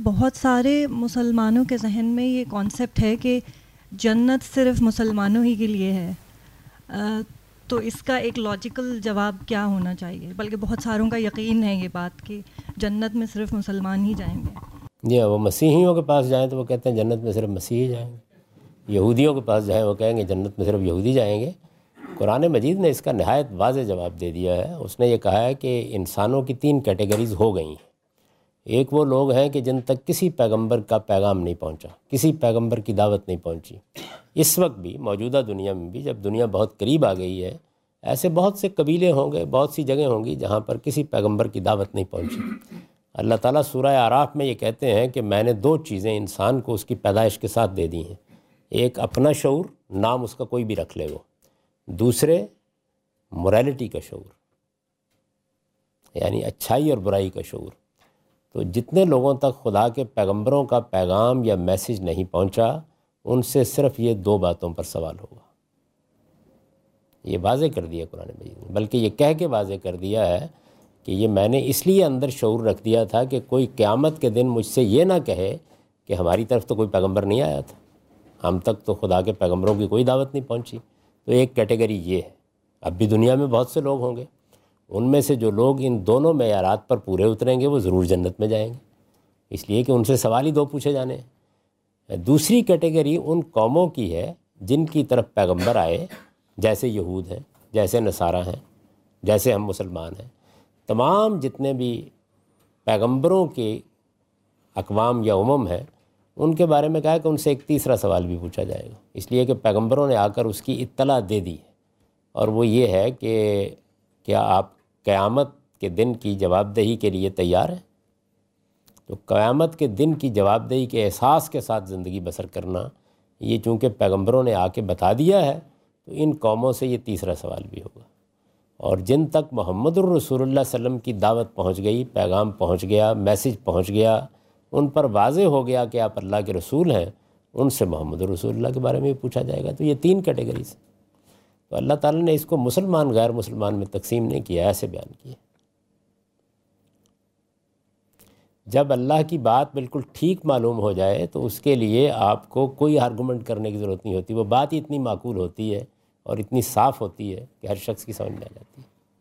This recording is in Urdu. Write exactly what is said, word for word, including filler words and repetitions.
بہت سارے مسلمانوں کے ذہن میں یہ کانسیپٹ ہے کہ جنت صرف مسلمانوں ہی کے لیے ہے، تو اس کا ایک لاجیکل جواب کیا ہونا چاہیے؟ بلکہ بہت ساروں کا یقین ہے یہ بات کہ جنت میں صرف مسلمان ہی جائیں گے۔ جی وہ مسیحیوں کے پاس جائیں تو وہ کہتے ہیں جنت میں صرف مسیحی جائیں گے، یہودیوں کے پاس جائیں وہ کہیں گے جنت میں صرف یہودی جائیں گے۔ قرآن مجید نے اس کا نہایت واضح جواب دے دیا ہے۔ اس نے یہ کہا ہے کہ انسانوں کی تین کیٹیگریز ہو گئی ہیں۔ ایک وہ لوگ ہیں کہ جن تک کسی پیغمبر کا پیغام نہیں پہنچا، کسی پیغمبر کی دعوت نہیں پہنچی۔ اس وقت بھی موجودہ دنیا میں بھی جب دنیا بہت قریب آ گئی ہے، ایسے بہت سے قبیلے ہوں گے، بہت سی جگہیں ہوں گی جہاں پر کسی پیغمبر کی دعوت نہیں پہنچی۔ اللہ تعالیٰ سورہ اعراف میں یہ کہتے ہیں کہ میں نے دو چیزیں انسان کو اس کی پیدائش کے ساتھ دے دی ہیں، ایک اپنا شعور، نام اس کا کوئی بھی رکھ لے وہ، دوسرے موریلٹی کا شعور، یعنی اچھائی اور برائی کا شعور۔ تو جتنے لوگوں تک خدا کے پیغمبروں کا پیغام یا میسج نہیں پہنچا، ان سے صرف یہ دو باتوں پر سوال ہوگا۔ یہ واضح کر دیا قرآن مجید نے، بلکہ یہ کہہ کے واضح کر دیا ہے کہ یہ میں نے اس لیے اندر شعور رکھ دیا تھا کہ کوئی قیامت کے دن مجھ سے یہ نہ کہے کہ ہماری طرف تو کوئی پیغمبر نہیں آیا تھا، ہم تک تو خدا کے پیغمبروں کی کوئی دعوت نہیں پہنچی۔ تو ایک کیٹیگری یہ ہے۔ اب بھی دنیا میں بہت سے لوگ ہوں گے، ان میں سے جو لوگ ان دونوں معیارات پر پورے اتریں گے وہ ضرور جنت میں جائیں گے، اس لیے کہ ان سے سوال ہی دو پوچھے جانے ہیں۔ دوسری کیٹیگری ان قوموں کی ہے جن کی طرف پیغمبر آئے، جیسے یہود ہیں، جیسے نصارہ ہیں، جیسے ہم مسلمان ہیں۔ تمام جتنے بھی پیغمبروں کے اقوام یا امم ہیں، ان کے بارے میں کہا ہے کہ ان سے ایک تیسرا سوال بھی پوچھا جائے گا، اس لیے کہ پیغمبروں نے آ کر اس کی اطلاع دے دی ہے، اور وہ یہ ہے کہ کیا آپ قیامت کے دن کی جواب دہی کے لیے تیار ہیں؟ تو قیامت کے دن کی جواب دہی کے احساس کے ساتھ زندگی بسر کرنا، یہ چونکہ پیغمبروں نے آ کے بتا دیا ہے، تو ان قوموں سے یہ تیسرا سوال بھی ہوگا۔ اور جن تک محمد الرسول اللہ صلی اللہ علیہ وسلم کی دعوت پہنچ گئی، پیغام پہنچ گیا، میسج پہنچ گیا، ان پر واضح ہو گیا کہ آپ اللہ کے رسول ہیں، ان سے محمد الرسول اللہ کے بارے میں بھی پوچھا جائے گا۔ تو یہ تین کیٹیگریز، تو اللہ تعالیٰ نے اس کو مسلمان غیر مسلمان میں تقسیم نہیں کیا، ایسے بیان کیا۔ جب اللہ کی بات بالکل ٹھیک معلوم ہو جائے تو اس کے لیے آپ کو کوئی آرگومنٹ کرنے کی ضرورت نہیں ہوتی، وہ بات ہی اتنی معقول ہوتی ہے اور اتنی صاف ہوتی ہے کہ ہر شخص کی سمجھ میں آ جاتی ہے۔